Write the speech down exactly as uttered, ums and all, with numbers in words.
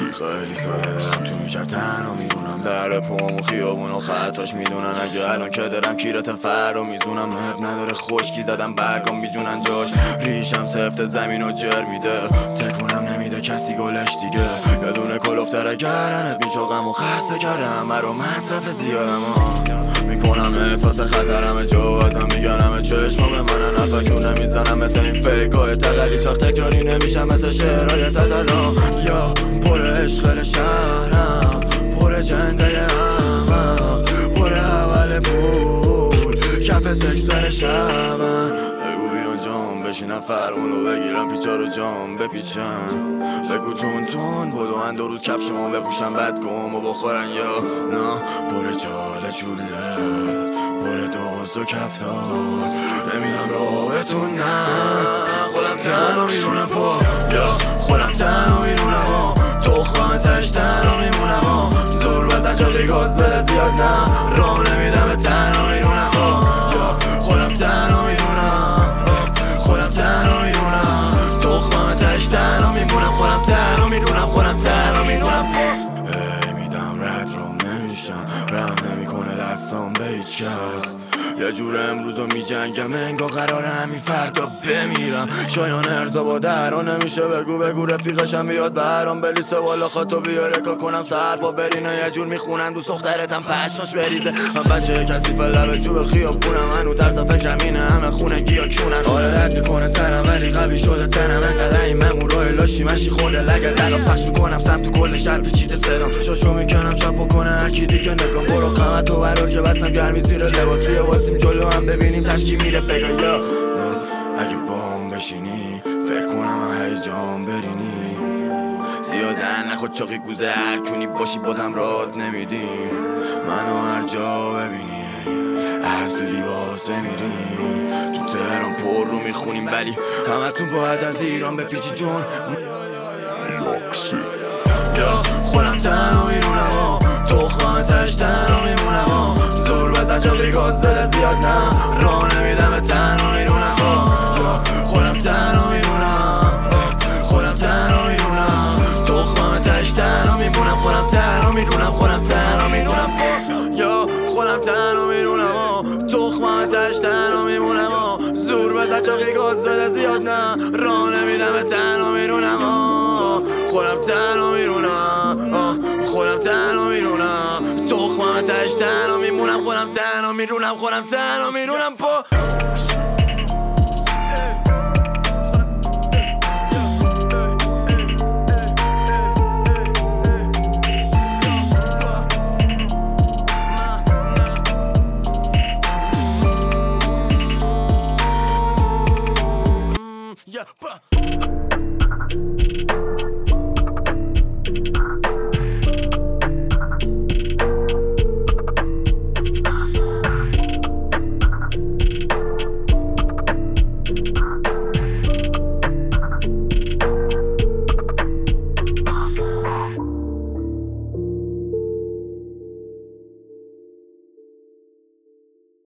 خیلی ساله دارم تو میشم تنها میمونم در پام و خیابون و خطاش میدونن اگه الان که دارم کیرت فر رو میزونم مهب نداره خشکی زدم برگام میجونن جاش ریشم سفت زمین و جر میده تکونم نمیده کسی گلش دیگه یه دونه کلوفتر گردنت میچوقم و خسته کردم مرا مصرف زیادم میکنم احساس خطرم جواتم میگنم چشمو به من نفکون نمیزنم مثل این فیکای تقلی چاق تکراری نمیشم مثل شعرهای تتلا یا پر عشق شهرم پر جنده احمق پر اول پول کف سکسر شبن بگو بیان جام بشینم فرمونو بگیرم پیچا رو جام بپیچن بگو تون تون بدوان دو روز کفشمو بپوشم بد گم و بخورن یا نه پر جاله چوله پر دوست و کفتار نمیدم راهتون نه خودم تنها میرونم پا یا خودم تنها میرونم تخمم تش تنها میمونم زور بزن چاقی گاز بده زیاد نه راه نمیدم به تنها میرونم یا خودم تنها میرونم خودم تنها میرونم تخمم تش تنها میمونم خودم تنها میرونم خودم تنها میرونم ای میدم رد رو نمیشم رحم نمیکنه دستام به هیچ کس یه جور امروزو میجنگم انگار قراره همین فردا بمیرم شایان ارزا با دران نمیشه بگو بگو رفیقشم بیاد برام بلیسه والا خاطو بیاره که کنم سرپا برینه یه جور میخونم دو سخترتم پشماش بریزه من بچه کسی فلبه چوب خیابونم منو ترسم فکرم اینه همه خونه گیا کونن حالا رد میکنه سرم ولی قوی شده تنم انقدر این ممورای لاشی منشی خورده لگه در رو پخش میکنم سمت تو کل شهر پیچیده صدام شاشو میکنم چپ بکنه هرکی دیگه نگم برو قمت و برار که بستم گرمی زیر لباس بیا واسیم جلو هم ببینیم تشکی میره بگا یا اگه بام بشینی فکر کنم هیجان برینی زیاده نخود چاقی گوزه هر کونی باشی بازم راد نمیدیم منو هر جا ببینی از تو لیباس بمیریم تو تهران پر رو میخونیم ولی همه تون باید از ایران بپیچی جون یا خودم تنها میرونم تخمم تش تنها میمونم زور بزن چاقی گاز بده زیاد نه راه نمیدم به تنها میرونم یا خودم تنها میرونم خودم تنها میرونم تخمم تش تنها میمونم خودم تنها میرونم خودم تنها میرونم یا خودم تنها میرونم تخمم تش تنها میمونم زور بزن چاقی گاز بده زیاد نه راه نمیدم به تنها میرونم خودم تنها میرونم خودم تنها میرونم تخمم تش تنها میمونم خودم تنها میرونم خودم تنها میرونم پا Yeah,